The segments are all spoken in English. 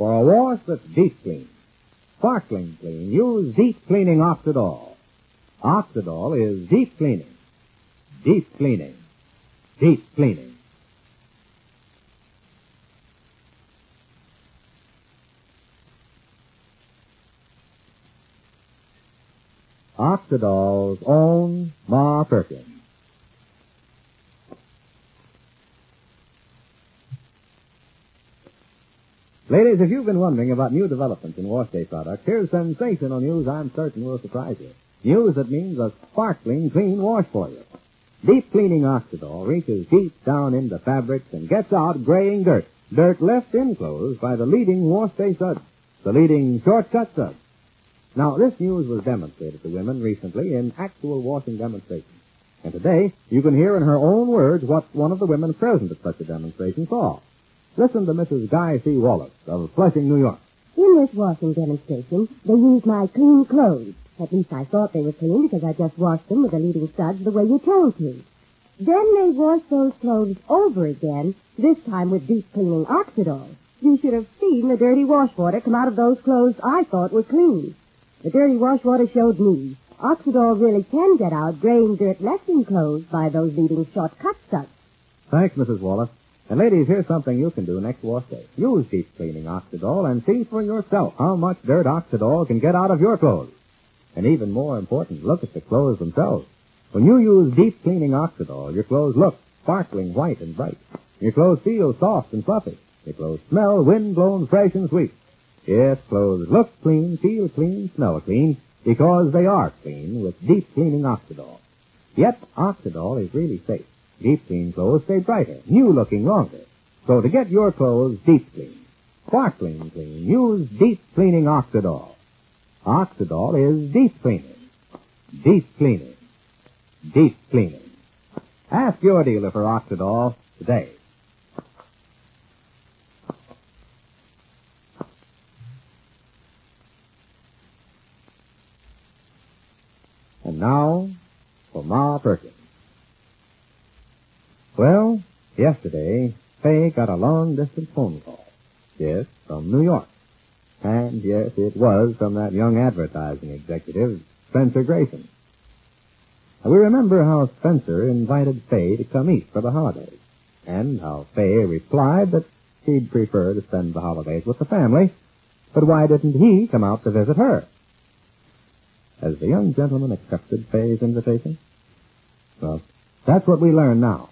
For a wash that's deep clean, sparkling clean, use deep cleaning Oxidol. Oxidol is deep cleaning. Deep cleaning. Deep cleaning. Oxidol's own Ma Perkins. Ladies, if you've been wondering about new developments in wash day products, here's sensational news I'm certain will surprise you. News that means a sparkling, clean wash for you. Deep cleaning Oxidol reaches deep down into fabrics and gets out graying dirt. Dirt left enclosed by the leading wash day suds, the leading shortcut suds. Now, this news was demonstrated to women recently in actual washing demonstrations. And today, you can hear in her own words what one of the women present at such a demonstration saw. Listen to Mrs. Guy C. Wallace of Flushing, New York. In this washing demonstration, they used my clean clothes. At least I thought they were clean because I just washed them with the leading suds the way you told me. Then they washed those clothes over again, this time with deep cleaning Oxidol. You should have seen the dirty wash water come out of those clothes I thought were clean. The dirty wash water showed me Oxidol really can get out graying dirt left in clothes by those leading shortcut suds. Thanks, Mrs. Wallace. And ladies, here's something you can do next wash day. Use deep cleaning Oxidol and see for yourself how much dirt Oxidol can get out of your clothes. And even more important, look at the clothes themselves. When you use deep cleaning Oxidol, your clothes look sparkling white and bright. Your clothes feel soft and fluffy. Your clothes smell wind-blown, fresh and sweet. Yes, clothes look clean, feel clean, smell clean, because they are clean with deep cleaning Oxidol. Yet, Oxidol is really safe. Deep clean clothes stay brighter, new-looking longer. So to get your clothes deep clean, sparkling clean, use deep cleaning Oxidol. Oxidol is deep cleaning. Deep cleaning. Deep cleaning. Ask your dealer for Oxidol today. And now, for Ma Perkins. Well, yesterday, Fay got a long-distance phone call. Yes, from New York. And yes, it was from that young advertising executive, Spencer Grayson. We remember how Spencer invited Fay to come east for the holidays, and how Fay replied that she'd prefer to spend the holidays with the family, but why didn't he come out to visit her? Has the young gentleman accepted Fay's invitation? Well, that's what we learn now.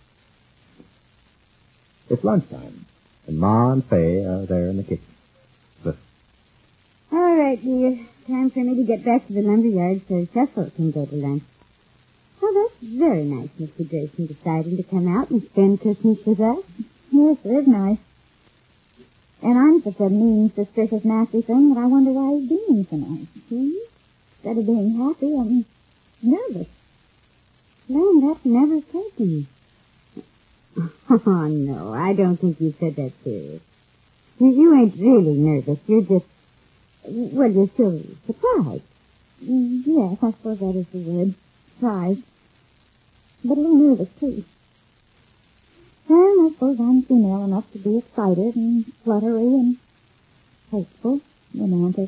It's lunchtime, and Ma and Fay are there in the kitchen. Listen. All right, dear. Time for me to get back to the lumberyard so Cecil can go to lunch. Oh, that's very nice, Mr. Grayson, deciding to come out and spend Christmas with us. Yes, it is nice. And I'm such a mean, suspicious, nasty thing that I wonder why he's being so nice. Instead of being happy, I'm nervous. Len, that's never occurred to me. Oh, no, I don't think you said that serious. You ain't really nervous. You're just, well, you're still surprised. Yes, I suppose that is the word. Surprised. But a little nervous, too. And I suppose I'm female enough to be excited and fluttery and hopeful, romantic.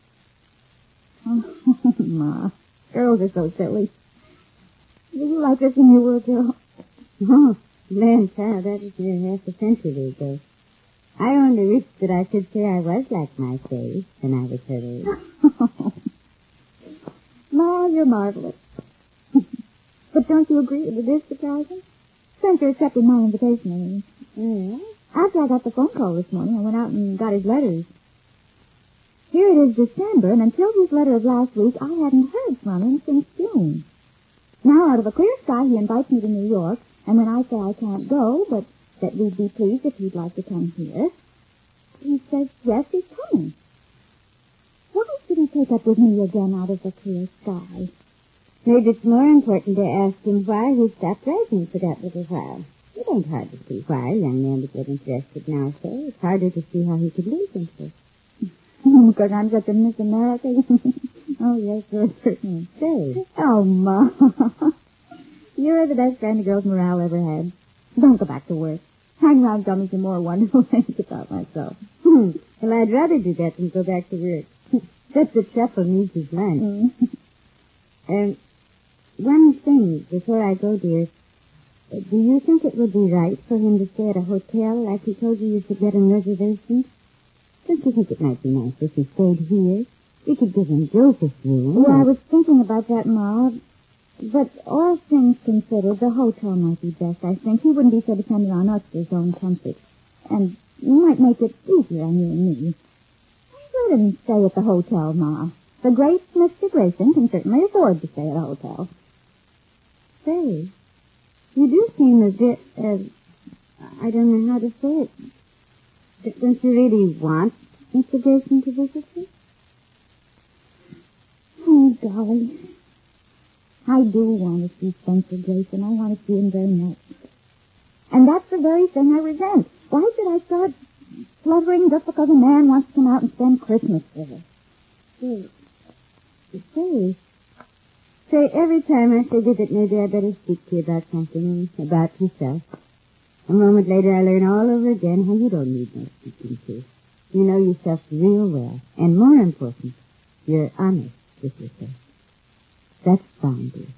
Oh, Ma, girls are so silly. Were you like this when you were a girl? Oh, Len, child, that was near half a century ago. I only wish that I could say I was like my face when I was her age. Ma, you're marvelous. But don't you agree that it is surprising? Spencer accepted my invitation. After I got the phone call this morning, I went out and got his letters. Here it is December, and until his letter of last week, I hadn't heard from him since June. Now, out of a clear sky, he invites me to New York, and when I say I can't go, but that we'd be pleased if he'd like to come here, he says, yes, he's coming. Why should he take up with me again out of the clear sky? Maybe it's more important to ask him why he stopped writing for that little while. It ain't hard to see why a young man would get interested now, sir. It's harder to see how he could lose interest. Because I'm such a Miss America. Oh, yes, you're certainly say. Oh, Ma. You're the best friend a girl's morale ever had. Don't go back to work. Hang around, tell me some more wonderful things about myself. Well, I'd rather do that than go back to work. Except that Shuffle needs his lunch. One thing before I go, dear. Do you think it would be right for him to stay at a hotel like he told you could get in reservations? Don't you think it might be nice if he stayed here? We could give him Joseph's room. Well, I was thinking about that, Ma. But all things considered, the hotel might be best, I think. He wouldn't be so dependent on us for his own comfort. And might make it easier on you and me. Let him stay at the hotel, Ma. The great Mr. Grayson can certainly afford to stay at a hotel. Say, you do seem a bit, I don't know how to say it. But don't you really want Mr. Grayson to visit you? Oh, golly. I do want to see Spencer Grayson. I want to see him very much. And that's the very thing I resent. Why should I start fluttering just because a man wants to come out and spend Christmas with us? Say, every time I figure that maybe I better speak to you about something, about yourself, a moment later I learn all over again how you don't need no speaking to. You know yourself real well. And more important, you're honest with yourself. That's fine, dear.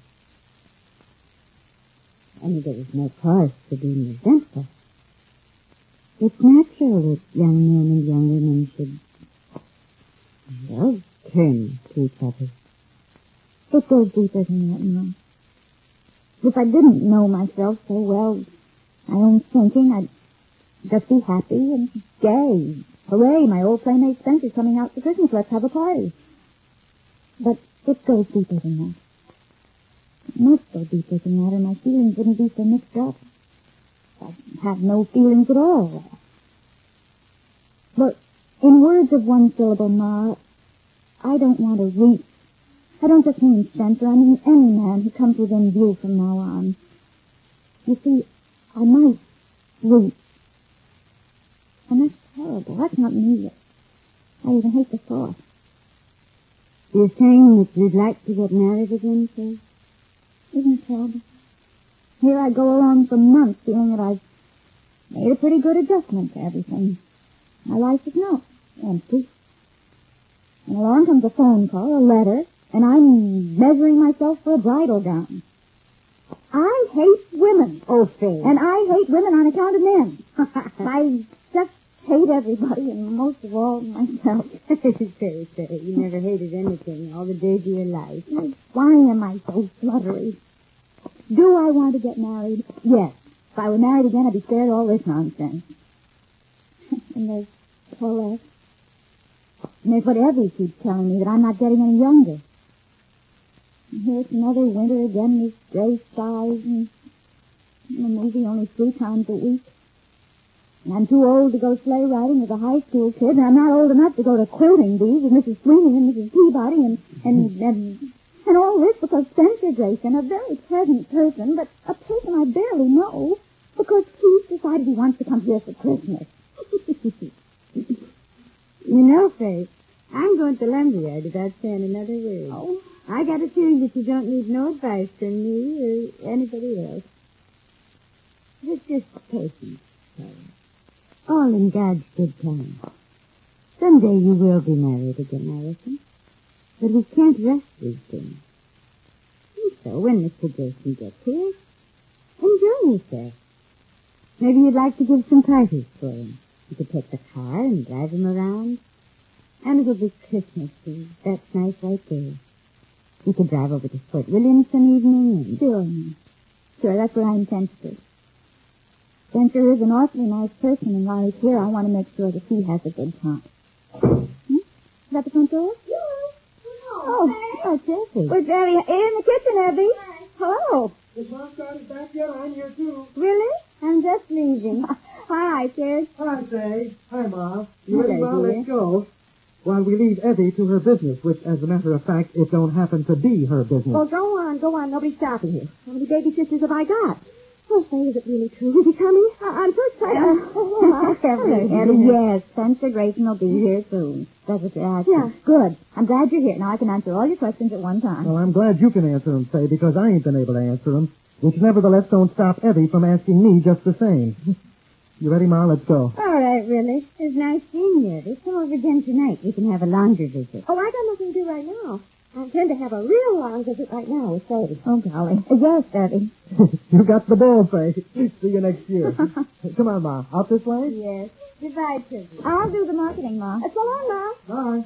I mean, there is no cause for being resentful. It's natural that young men and young women should, well, turn to each other. It goes deeper than that, Mom. If I didn't know myself so well, my own thinking, I'd just be happy and gay. Hooray, my old playmate Spencer's coming out for Christmas. Let's have a party. But it goes deeper than that. It must go deeper than that, or my feelings wouldn't be so mixed up. I have no feelings at all. But in words of one syllable, Ma, I don't want to reach. I don't just mean Spencer. I mean any man who comes within view from now on. You see, I might reach. And that's terrible. That's not me. I even hate the thought. You're saying that you'd like to get married again, sir? Isn't it terrible? Here I go along for months feeling that I've made a pretty good adjustment to everything. My life is now empty. And along comes a phone call, a letter, and I'm measuring myself for a bridal gown. I hate women. Oh, Faye. And I hate women on account of men. I just hate everybody, and most of all, myself. Say, you never hated anything all the days of your life. Why am I so fluttery? Do I want to get married? Yes. If I were married again, I'd be spared all this nonsense. And there's Paulette. And there's what Evie keeps telling me, that I'm not getting any younger. And here's another winter again, with gray skies, and the movie only 3 times a week. And I'm too old to go sleigh riding with a high school kid, and I'm not old enough to go to quilting bees with Mrs. Sweeney and Mrs. Peabody, and all this because Spencer Grayson, a very pleasant person, but a person I barely know, because he's decided he wants to come here for Christmas. You know, Faye, I'm going to lumberyard without saying another word. Oh. I got a feeling that you don't need no advice from me or anybody else. It's just patience, Faye. All in God's good time. Someday you will be married again, I reckon. But we can't rush these things. And so when Mr. Grayson gets here, enjoy yourself. Maybe you'd like to give some parties for him. You could take the car and drive him around. And it'll be Christmas Eve. That's nice right there. You could drive over to Fort William some evening and... Sure, that's what I intend to do. Spencer is an awfully nice person, and while he's here, I want to make sure that he has a good time. Is that the front door? Oh, Jeffy. Where's Abby? In the kitchen, Abby. Hi. Hello. Is Mom started back yet? I'm here, too. Really? I'm just leaving. Hi, kid. Hi, Faye. Hi, Mom. You ready? Hello, Well, dear. let's go. While we leave Evie to her business, which, as a matter of fact, it don't happen to be her business. Well, go on. Nobody's stopping you. How many baby sisters have I got? Oh, say, is it really true? Is he coming? I'm so excited. Abby, yes, Spencer Grayson will be here soon. That's what you're asking. Yeah. Good. I'm glad you're here. Now I can answer all your questions at one time. Well, I'm glad you can answer them, Faye, because I ain't been able to answer them, which nevertheless don't stop Evie from asking me just the same. You ready, Ma? Let's go. All right, Willie. It's nice seeing you. Just come over again tonight. We can have a laundry visit. Oh, I got nothing to do right now. I intend to have a real long visit right now with Sadie. Oh, golly. Yes, Daddy. You got the ball, Faye. See you next year. Come on, Ma. Out this way? Yes. Goodbye, Tibby. I'll do the marketing, Ma. So long, Bye.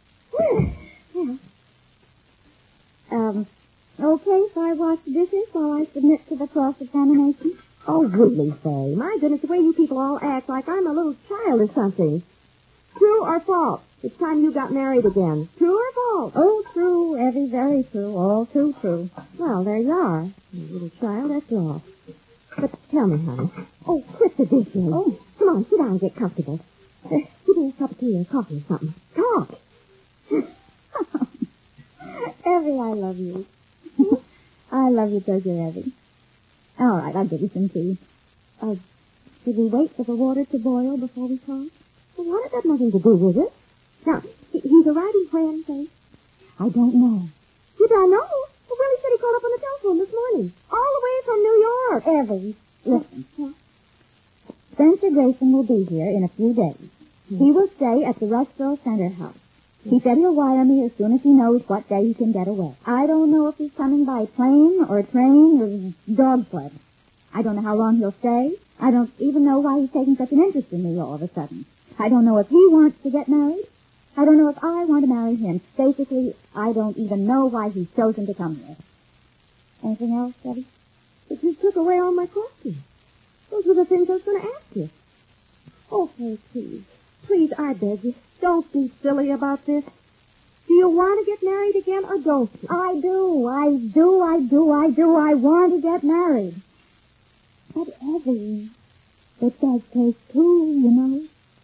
Okay if I wash the dishes while I submit to the cross-examination? Oh, really, Faye? My goodness, the way you people all act like I'm a little child or something. True or false? It's time you got married again. True or false? Oh, true, Evie, very true. All too true. Well, there you are. You little child after all. But tell me, honey. Oh, quit the dishes. Oh, come on, sit down and get comfortable. Give me a cup of tea or coffee or something. Talk. Evie, I love you. I love you, because you're Evie. All right, I'll give you some tea. Should we wait for the water to boil before we talk? Well, water got nothing to do with it. Now, he's arriving when, Faye? I don't know. You don't know? Well, Willie said he called up on the telephone this morning. All the way from New York. Evie, listen. Spencer Grayson will be here in a few days. He will stay at the Rushville Center house. He said he'll wire me as soon as he knows what day he can get away. I don't know if he's coming by plane or train or dog sled. I don't know how long he'll stay. I don't even know why he's taking such an interest in me all of a sudden. I don't know if he wants to get married. I don't know if I want to marry him. Basically, I don't even know why he's chosen to come here. Anything else, Debbie? But you took away all my questions. Those were the things I was going to ask you. Okay, please. Please, I beg you, don't be silly about this. Do you want to get married again or don't you? I do. I want to get married. But, Evie, it does take two, you know.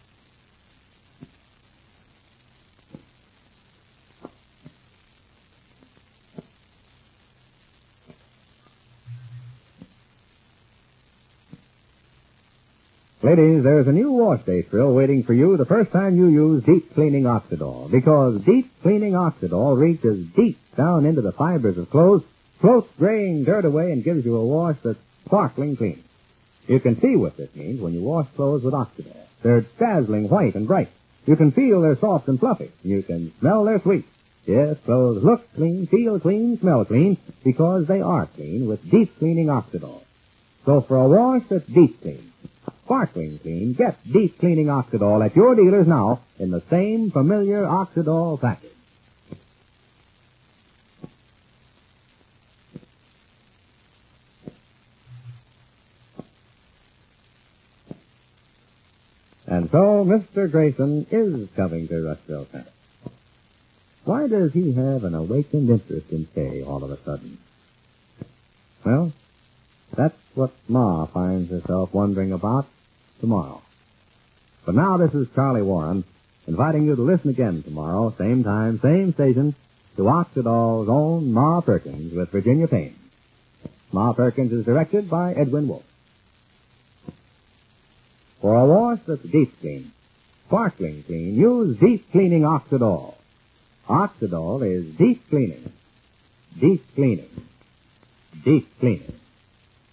Ladies, there's a new wash day thrill waiting for you the first time you use Deep Cleaning Oxidol, because Deep Cleaning Oxidol reaches deep down into the fibers of clothes, floats graying dirt away, and gives you a wash that's sparkling clean. You can see what this means when you wash clothes with Oxidol. They're dazzling white and bright. You can feel they're soft and fluffy. You can smell they're sweet. Yes, clothes look clean, feel clean, smell clean, because they are clean with Deep Cleaning Oxidol. So for a wash that's deep clean, sparkling clean, get Deep Cleaning Oxidol at your dealers now in the same familiar Oxidol package. And so Mr. Grayson is coming to Rushville Center. Why does he have an awakened interest in Faye all of a sudden? Well, that's what Ma finds herself wondering about tomorrow. But now this is Charlie Warren, inviting you to listen again tomorrow, same time, same station, to Oxidol's own Ma Perkins with Virginia Payne. Ma Perkins is directed by Edwin Wolfe. For a wash that's deep clean, sparkling clean, use Deep Cleaning Oxidol. Oxidol is deep cleaning. Deep cleaning. Deep cleaning.